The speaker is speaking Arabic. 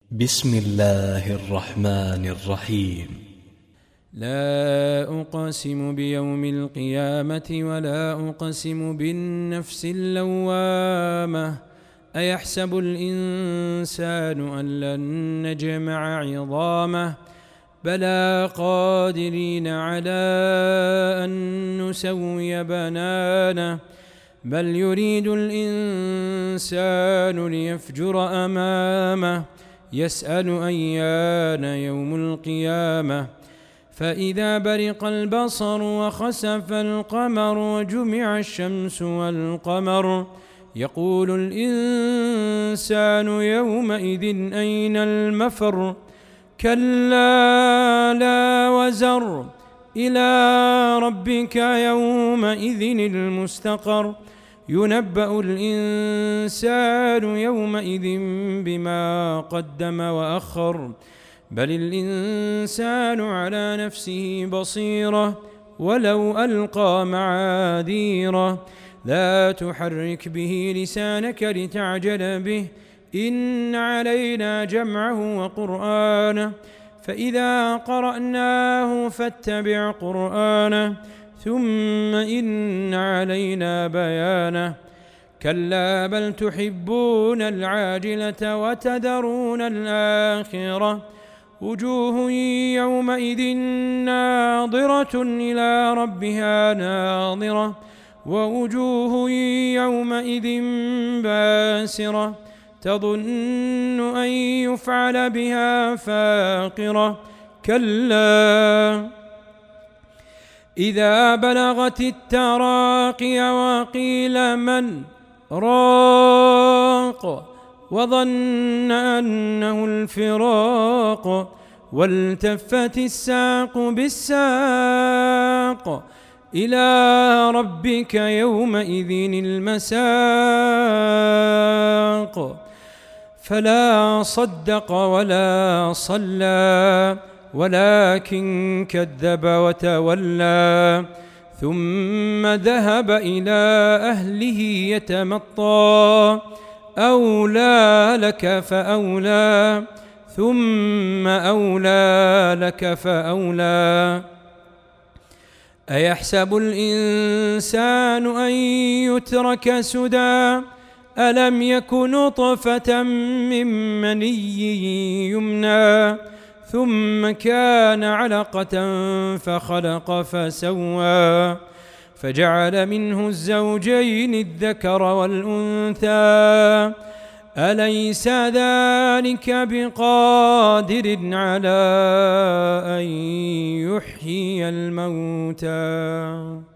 بسم الله الرحمن الرحيم. لا أقسم بيوم القيامة ولا أقسم بالنفس اللوامة أيحسب الإنسان أن لن نجمع عظامه بلى قادرين على أن نسوي بنانه بل يريد الإنسان ليفجر أمامه يسأل أيان يوم القيامة فإذا برق البصر وخسف القمر وجمع الشمس والقمر يقول الإنسان يومئذ أين المفر كلا لا وزر إلى ربك يومئذ المستقر ينبأ الإنسان يومئذ بما قدم وأخر بل الإنسان على نفسه بصيرة ولو ألقى معاذيره لا تحرك به لسانك لتعجل به إن علينا جمعه وقرآنه فإذا قرأناه فاتبع قرآنه ثم إن علينا بيانه كلا بل تحبون العاجلة وتذرون الآخرة وجوه يومئذ ناظرة إلى ربها ناظرة ووجوه يومئذ باسرة تظن أن يفعل بها فاقرة كلا إذا بلغت التراقي وقيل من راق وظن أنه الفراق والتفت الساق بالساق إلى ربك يومئذ المساق فلا صدق ولا صلى ولكن كذب وتولى ثم ذهب إلى أهله يتمطى أولى لك فأولى ثم أولى لك فأولى أيحسب الإنسان أن يترك سدى ألم يك نطفة من مني يمنى ثم كان علقة فخلق فسوى فجعل منه الزوجين الذكر والأنثى أليس ذلك بقادر على أن يحيي الموتى